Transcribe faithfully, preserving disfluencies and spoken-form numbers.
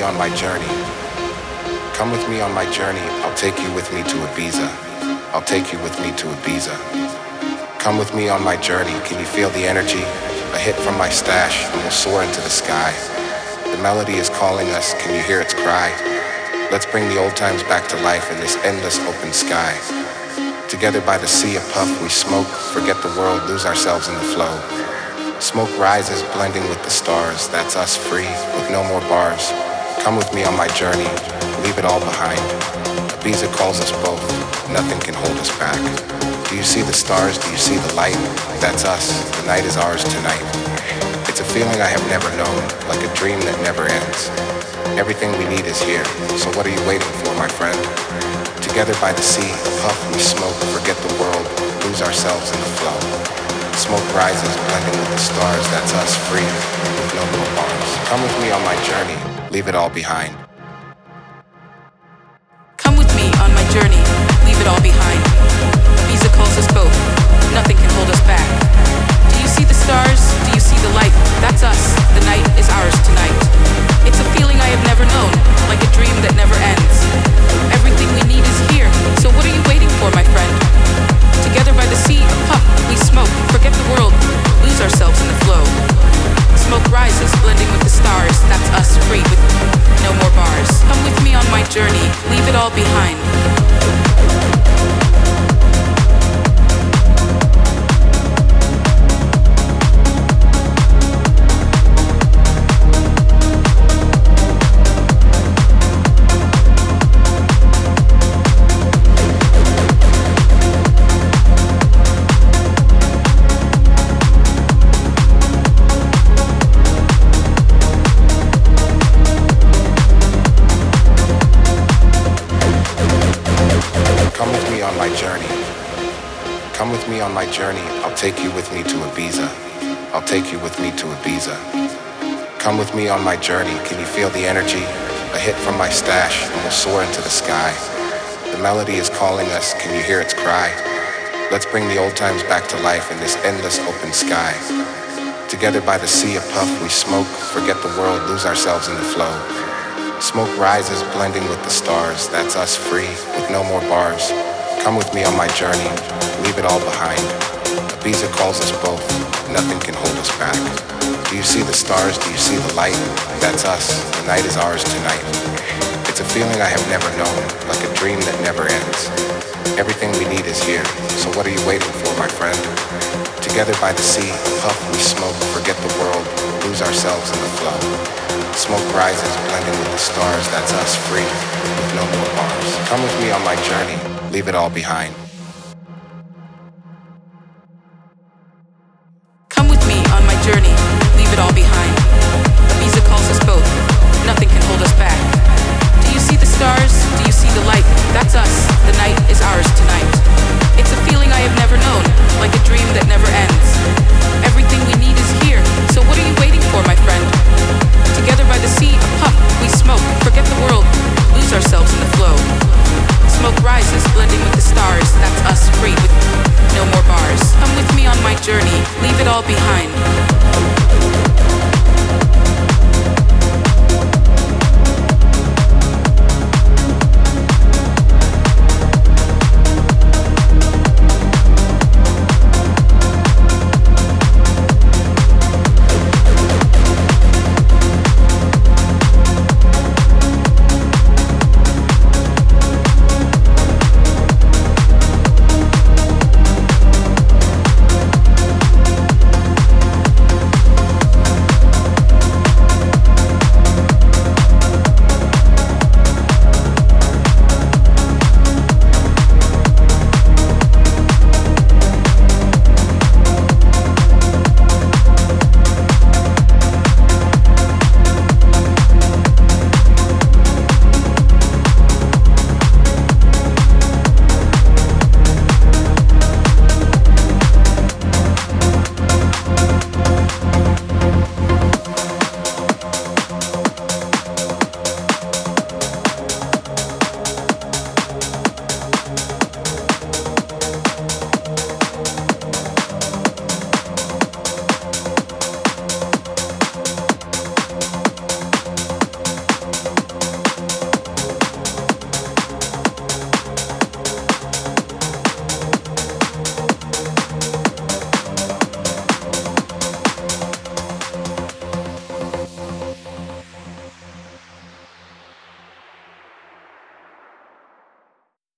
me on my journey. Come with me on my journey. I'll take you with me to Ibiza. I'll take you with me to Ibiza. Come with me on my journey. Can you feel the energy? A hit from my stash and we'll soar into the sky. The melody is calling us. Can you hear its cry? Let's bring the old times back to life in this endless open sky. Together by the sea, a puff, we smoke, forget the world, lose ourselves in the flow. Smoke rises, blending with the stars. That's us free, with no more bars. Come with me on my journey, leave it all behind. Ibiza calls us both, nothing can hold us back. Do you see the stars? Do you see the light? That's us, the night is ours tonight. It's a feeling I have never known, like a dream that never ends. Everything we need is here, so what are you waiting for, my friend? Together by the sea, a puff, we smoke, forget the world, lose ourselves in the flow. Smoke rises, blending with the stars, that's us free, with no more bars. Come with me on my journey, leave it all behind. Come with me on my journey, leave it all behind. Ibiza calls us both, nothing can hold us back. Do you see the stars? Do you see the light? That's us, the night is ours tonight. It's a feeling I have never known, like a dream that never ends. Everything we need is here, so what are you waiting for, my friend? Together by the sea, a puff, we smoke, forget the world, lose ourselves in the flow. Smoke rises, blending with the stars, that's us free with no more bars. Come with me on my journey, leave it all behind. Come with me on my journey, I'll take you with me to Ibiza. I'll take you with me to Ibiza. Come with me on my journey, can you feel the energy? A hit from my stash and we'll soar into the sky. The melody is calling us, can you hear its cry? Let's bring the old times back to life in this endless open sky. Together by the sea, a puff, we smoke, forget the world, lose ourselves in the flow. Smoke rises, blending with the stars, that's us free, with no more bars. Come with me on my journey, leave it all behind. Ibiza calls us both, nothing can hold us back. Do you see the stars? Do you see the light? That's us, the night is ours tonight. It's a feeling I have never known, like a dream that never ends. Everything we need is here, so what are you waiting for, my friend? Together by the sea, a puff, we smoke, forget the world, lose ourselves in the flow. Smoke rises, blending with the stars, that's us free, with no more bars. Come with me on my journey, leave it all behind.